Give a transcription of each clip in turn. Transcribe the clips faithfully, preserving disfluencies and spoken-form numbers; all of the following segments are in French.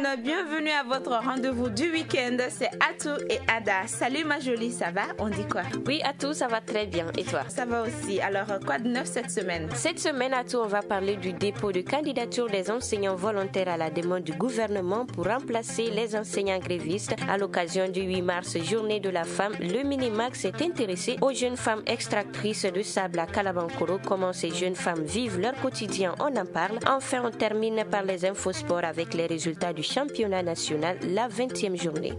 bienvenue à votre rendez-vous du week-end, c'est Atou et Ada. Salut ma jolie, ça va? On dit quoi? Oui Atou, ça va très bien, et toi? Ça va aussi, alors quoi de neuf cette semaine? Cette semaine Atou, on va parler du dépôt de candidature des enseignants volontaires à la demande du gouvernement pour remplacer les enseignants grévistes. À l'occasion du huit mars, journée de la femme, le Minimac s'est intéressé aux jeunes femmes extractrices de sable à Kalabankoro. Comment ces jeunes femmes vivent leur quotidien, on en parle. Enfin, on termine par les infosports avec les résultats du championnat national, la vingtième journée.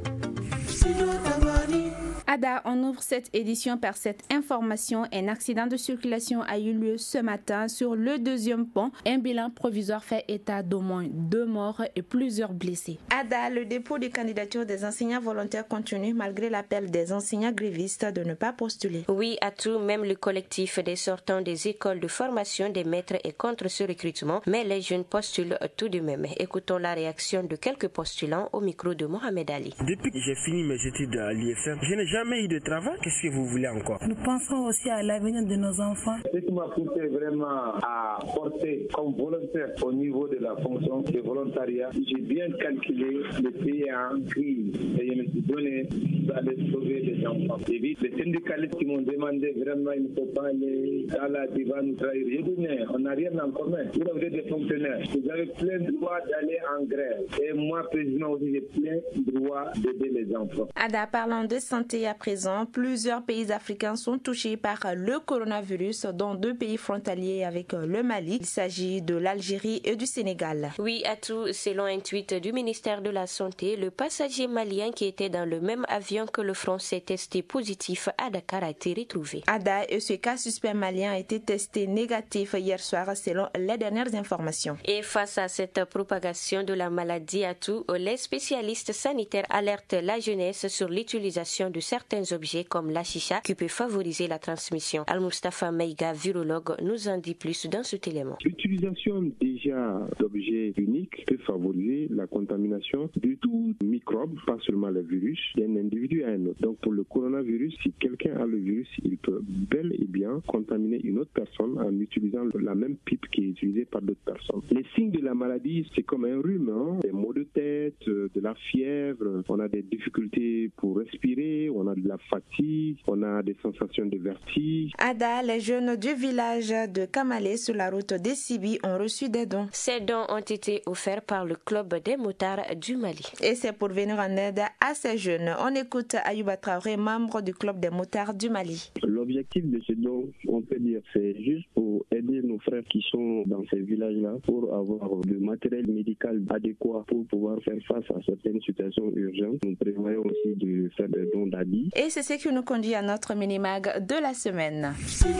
Ada, on ouvre cette édition par cette information. Un accident de circulation a eu lieu ce matin sur le deuxième pont. Un bilan provisoire fait état d'au moins deux morts et plusieurs blessés. Ada, le dépôt de candidature des enseignants volontaires continue malgré l'appel des enseignants grévistes de ne pas postuler. Oui, à tout, même le collectif des sortants des écoles de formation des maîtres est contre ce recrutement, mais les jeunes postulent tout de même. Écoutons la réaction de quelques postulants au micro de Mohamed Ali. Depuis que j'ai fini mes études à l'I F M, je n'ai jamais eu de travail. Qu'est-ce que vous voulez encore? Nous pensons aussi à l'avenir de nos enfants. Ce qui m'a poussé vraiment à porter comme volontaire au niveau de la fonction de volontariat, j'ai bien calculé le pays en crise et je me suis donné d'aller sauver les enfants. Et vite, les syndicalistes qui m'ont demandé vraiment, il ne faut pas aller dans la divan nous trahir. J'ai dit, mais on n'a rien en commun. Vous avez des fonctionnaires. Vous avez plein de droits d'aller en grève. Et moi, président aussi, j'ai plein de droits d'aider les enfants. Ada, parlant de santé à présent, plusieurs pays africains sont touchés par le coronavirus, dont deux pays frontaliers avec le Mali. Il s'agit de l'Algérie et du Sénégal. Oui, à tout, selon un tweet du ministère de la Santé, le passager malien qui était dans le même avion que le Français testé positif à Dakar a été retrouvé. Ada, et ce cas suspect malien a été testé négatif hier soir selon les dernières informations. Et face à cette propagation de la maladie à tout, les spécialistes sanitaires alertent la jeunesse sur l'utilisation de certains objets comme la chicha qui peut favoriser la transmission. Al-Mustafa Meiga, virologue, nous en dit plus dans cet élément. L'utilisation déjà d'objets uniques peut favoriser la contamination de tout microbe, pas seulement le virus, d'un individu à un autre. Donc pour le coronavirus, si quelqu'un a le virus, il peut bel et bien contaminer une autre personne en utilisant la même pipe qui est utilisée par d'autres personnes. Les signes de la maladie, c'est comme un rhume, hein? Des maux de tête, de la fièvre, on a des difficultés pour respirer, on a de la fatigue, on a des sensations de vertige. Ada, les jeunes du village de Kamalé sur la route des Sibi ont reçu des dons. Ces dons ont été offerts par le club des motards du Mali. Et c'est pour venir en aide à ces jeunes. On écoute Ayouba Traoré, membre du club des motards du Mali. L'objectif de ce don, on peut dire, c'est juste pour aider nos frères qui sont dans ces villages-là pour avoir du matériel médical adéquat pour pouvoir faire face à certaines situations urgentes. Nous prévoyons aussi de faire des dons d'habits. Et c'est ce qui nous conduit à notre mini-mag de la semaine.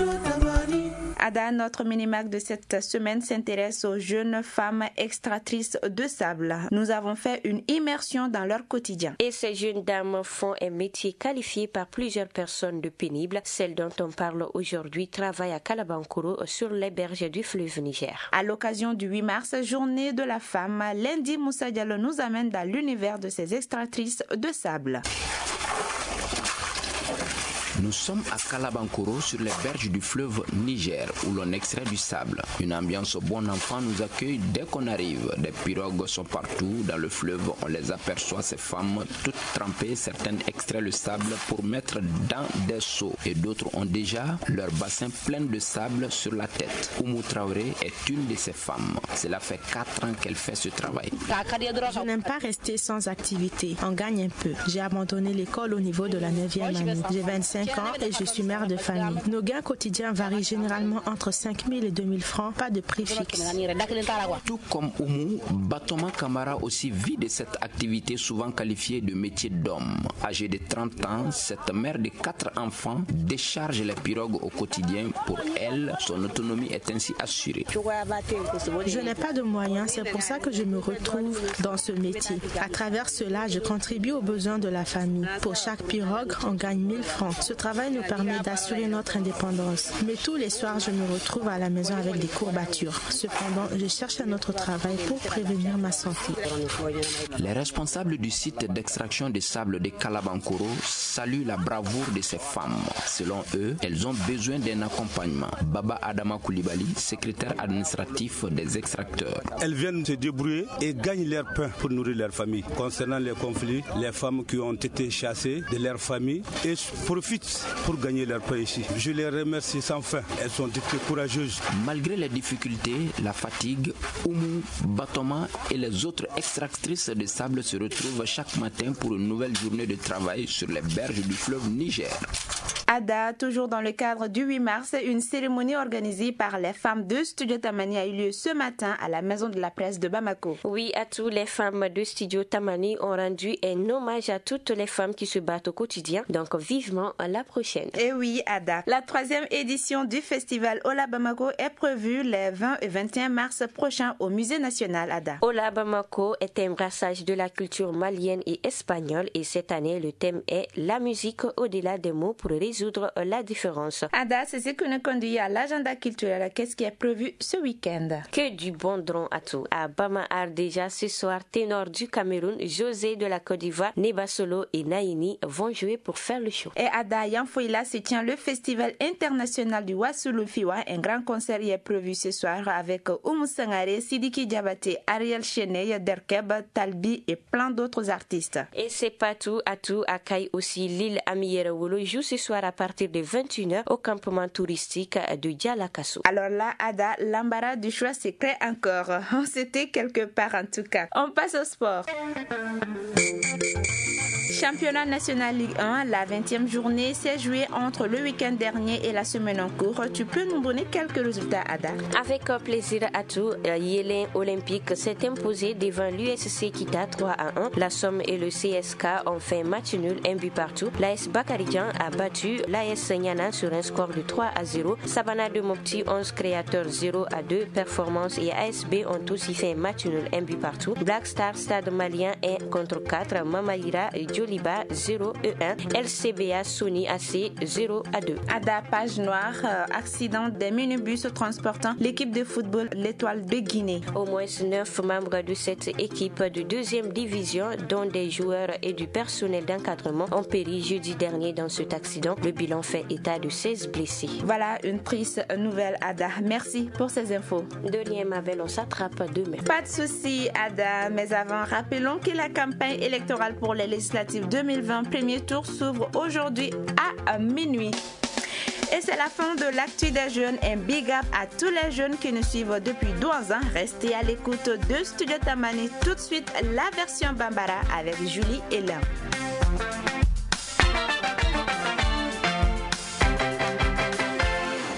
Ada, notre mini-mag de cette semaine s'intéresse aux jeunes femmes extractrices de sable. Nous avons fait une immersion dans leur quotidien. Et ces jeunes dames font un métier qualifié par plusieurs personnes de pénibles. Celle dont on parle aujourd'hui travaille à Kalabankoro sur les berges du fleuve Niger. À l'occasion du huit mars, journée de la femme, Lundi Moussa Diallo nous amène dans l'univers de ces extractrices de sable. Nous sommes à Kalabankoro sur les berges du fleuve Niger où l'on extrait du sable. Une ambiance bon enfant nous accueille dès qu'on arrive. Des pirogues sont partout dans le fleuve. On les aperçoit, ces femmes toutes trempées. Certaines extraient le sable pour mettre dans des seaux et d'autres ont déjà leur bassin plein de sable sur la tête. Oumou Traoré est une de ces femmes. Cela fait quatre ans qu'elle fait ce travail. Je n'aime pas rester sans activité. On gagne un peu. J'ai abandonné l'école au niveau de la neuvième année. J'ai vingt-cinq ans et je suis mère de famille. Nos gains quotidiens varient généralement entre cinq mille et deux mille francs, pas de prix fixe. Tout comme Oumou, Batoma Kamara aussi vit de cette activité souvent qualifiée de métier d'homme. Âgée de trente ans, cette mère de quatre enfants décharge les pirogues au quotidien. Pour elle, son autonomie est ainsi assurée. Je n'ai pas de moyens, c'est pour ça que je me retrouve dans ce métier. À travers cela, je contribue aux besoins de la famille. Pour chaque pirogue, on gagne mille francs. Ce travail nous permet d'assurer notre indépendance. Mais tous les soirs, je me retrouve à la maison avec des courbatures. Cependant, je cherche un autre travail pour prévenir ma santé. Les responsables du site d'extraction de sable de Kalabankoro saluent la bravoure de ces femmes. Selon eux, elles ont besoin d'un accompagnement. Baba Adama Koulibaly, secrétaire administratif des extracteurs. Elles viennent se débrouiller et gagnent leur pain pour nourrir leur famille. Concernant les conflits, les femmes qui ont été chassées de leur famille et profitent pour gagner leur pain ici. Je les remercie sans fin. Elles sont très courageuses. Malgré les difficultés, la fatigue, Oumou, Batoma et les autres extractrices de sable se retrouvent chaque matin pour une nouvelle journée de travail sur les berges du fleuve Niger. Ada, toujours dans le cadre du huit mars, une cérémonie organisée par les femmes de Studio Tamani a eu lieu ce matin à la Maison de la Presse de Bamako. Oui, à tous les femmes de Studio Tamani ont rendu un hommage à toutes les femmes qui se battent au quotidien. Donc vivement à la prochaine. Et oui, Ada. La troisième édition du festival Ola Bamako est prévue les vingt et vingt et un mars prochains au Musée national, Ada. Ola Bamako est un brassage de la culture malienne et espagnole et cette année le thème est la musique au-delà des mots pour résoudre la différence. Ada, c'est ce qui nous conduit à l'agenda culturel. Qu'est-ce qui est prévu ce week-end? Que du bon dron à tout. À Bamar déjà ce soir, ténor du Cameroun, José de la Côte d'Ivoire, Neba Solo et Naini vont jouer pour faire le show. Et à Dayanfoila se tient le festival international du Wassoulou Fiwa. Un grand concert y est prévu ce soir avec Oumou Sangare, Sidiki Diabaté, Ariel Cheney, Derkeb, Talbi et plein d'autres artistes. Et c'est pas tout. À tout accueille aussi l'île Amiyerewolo joue ce soir à partir de vingt et une heures au campement touristique de Dialakasso. Alors là, Ada, l'embarras du choix se crée encore. C'était quelque part en tout cas. On passe au sport. Championnat national Ligue un, la vingtième journée s'est jouée entre le week-end dernier et la semaine en cours. Tu peux nous donner quelques résultats, Ada? Avec plaisir à tout, Yélin Olympique s'est imposé devant l'U S C Kita trois à un. La Somme et le C S K ont fait match nul, un but partout. L'A S Bakaridjan a battu l'A S Nyana sur un score de trois à zéro. Sabana de Mopti, onze créateurs zéro à deux. Performance et A S B ont aussi fait match nul, un but partout. Black Star Stade Malien un contre quatre. Mamaïra et Joliba zéro à un. L C B A Sony A C zéro à deux. Ada, page noire, euh, accident des minibus transportant l'équipe de football L'Étoile de Guinée. Au moins neuf membres de cette équipe de deuxième division, dont des joueurs et du personnel d'encadrement, ont péri jeudi dernier dans cet accident. Le bilan fait état de seize blessés. Voilà une triste nouvelle, Ada. Merci pour ces infos. De rien, Mabel, on s'attrape demain. Pas de souci, Ada. Mais avant, rappelons que la campagne électorale pour les législatives deux mille vingt, premier tour, s'ouvre aujourd'hui à minuit. Et c'est la fin de l'actu des jeunes. Un big up à tous les jeunes qui nous suivent depuis douze ans. Restez à l'écoute de Studio Tamani. Tout de suite, la version Bambara avec Julie et Léon.